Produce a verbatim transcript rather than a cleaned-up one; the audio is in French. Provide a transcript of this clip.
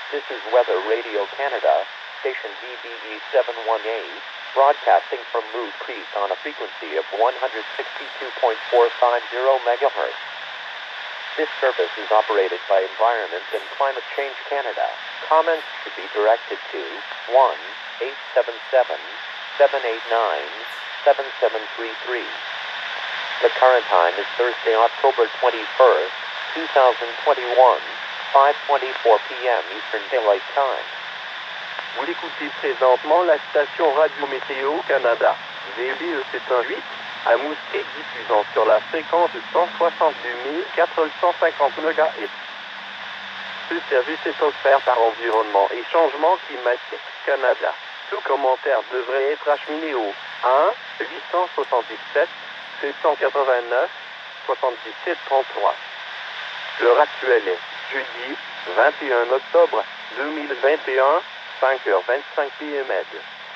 This is Weather Radio Canada, station V B E seven one eight, broadcasting from Moose Creek on a frequency of one hundred sixty-two point four five zero megahertz. This service is operated by Environment and Climate Change Canada. Comments should be directed to one eight seven seven, seven eight nine, seven seven three three. The current time is Thursday, October twenty-first, two thousand twenty-one, five twenty-four p m Eastern Daylight Time. Vous écoutez présentement la station Radio Météo Canada, V B E sept un huit, à Moose Creek, diffusant sur la fréquence cent soixante-deux mille quatre cent cinquante mégahertz. Ce service est offert par Environnement et Changement Climatique Canada. Tout commentaire devrait être acheminé au un huit cent soixante-dix-sept, sept cent quatre-vingt-neuf, soixante-dix-sept trente-trois. L'heure actuelle est jeudi vingt et un octobre deux mille vingt et un, cinq heures vingt-cinq p m